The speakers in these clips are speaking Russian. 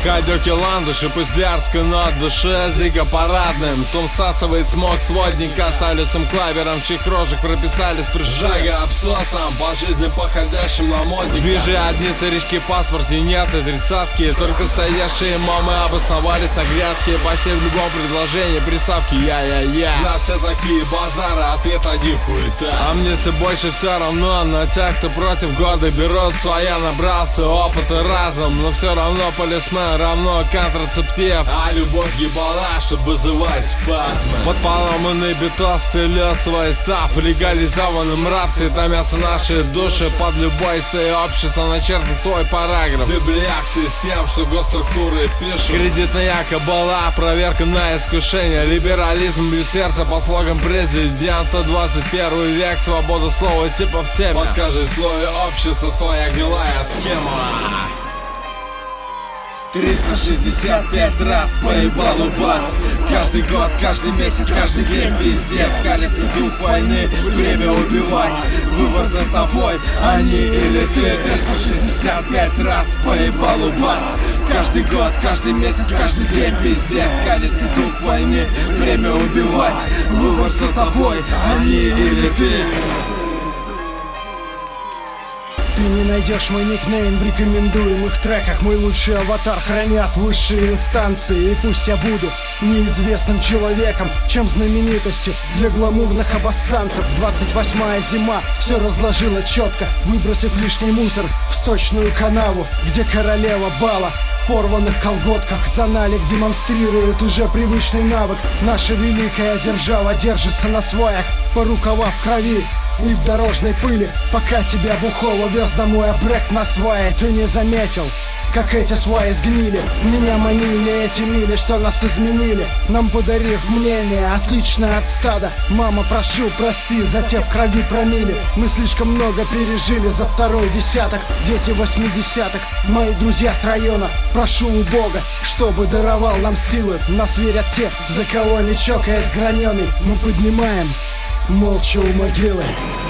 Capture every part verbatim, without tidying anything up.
Ходёки ландыши, пусть дерзко, но от душе зига парадным. Кто всасывает смог сводника с Алисом Клавером, чьих рожек прописались прижага абсосом. По жизни походящим на модника. Вижу одни старички в паспорте, нет и тридцатки. Только стоящие мамы обосновались на грядке. Почти в любом предложении приставки я-я-я. На все такие базары ответ один хуета. А мне все больше все равно на тех, кто против года берут своя. Набрался опыт и разум, но все равно полисмен равно контрацептив. А любовь ебала, чтобы вызывать спазмы. Под поломанный бетон стелет свой став. Легализованным рабстве томятся наши души. Под любой слой общества начертан свой параграф. В библиях систем, что госструктуры пишут. Кредитная кабала, проверка на искушение. Либерализм бьет сердце под слогом президента. двадцать первый век, свобода слова типа в теме. Под каждый слой общества своя гнилая схема. Триста шестьдесят пять раз поебалу бац. Каждый год, каждый месяц, каждый день пиздец. Калится дух войны, время убивать. Выбор за тобой, они или ты. Триста шестьдесят пять раз поебалу бац. Каждый год, каждый месяц, каждый день пиздец. Калится дух войны, время убивать. Выбор за тобой, они или ты. Ты не найдешь мой никнейм в рекомендуемых треках. Мой лучший аватар хранят высшие инстанции. И пусть я буду неизвестным человеком, чем знаменитостью для гламурных обоссанцев. Двадцать восьмая зима все разложила четко, выбросив лишний мусор в сточную канаву, где королева бала в порванных колготках за налик демонстрирует уже привычный навык. Наша великая держава держится на сваях, по рукава в крови и в дорожной пыли. Пока тебя бухого вез домой, а проект на свае, ты не заметил, как эти сваи сгнили. Меня манили эти мили, что нас изменили, нам подарив мнение, отличное от стада. Мама, прошу, прости, за те в крови промили. Мы слишком много пережили за второй десяток. Дети восьмидесятых, мои друзья с района, прошу у Бога, чтобы даровал нам силы. Нас верят те, за кого не чокаясь граненый. Мы поднимаем молча у могилы.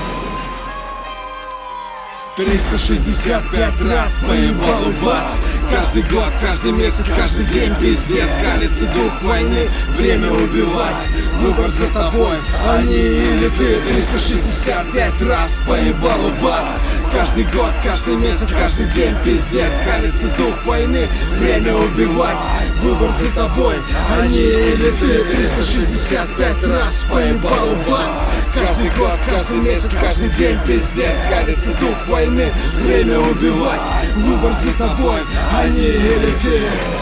Триста шестьдесят пять раз поебалу бац. Каждый год, каждый месяц, каждый день пиздец. Калится дух войны, время убивать. Выбор за тобой, они или ты. Триста шестьдесят пять раз поебалу бац. Каждый год, каждый месяц, каждый день пиздец. Калится дух войны, время убивать. Выбор за тобой, они или ты. Триста шестьдесят пять раз поебалу бац. Каждый год, каждый месяц, каждый день пиздец. Калится дух войны, время убивать. Выбор за тобой, они или ты.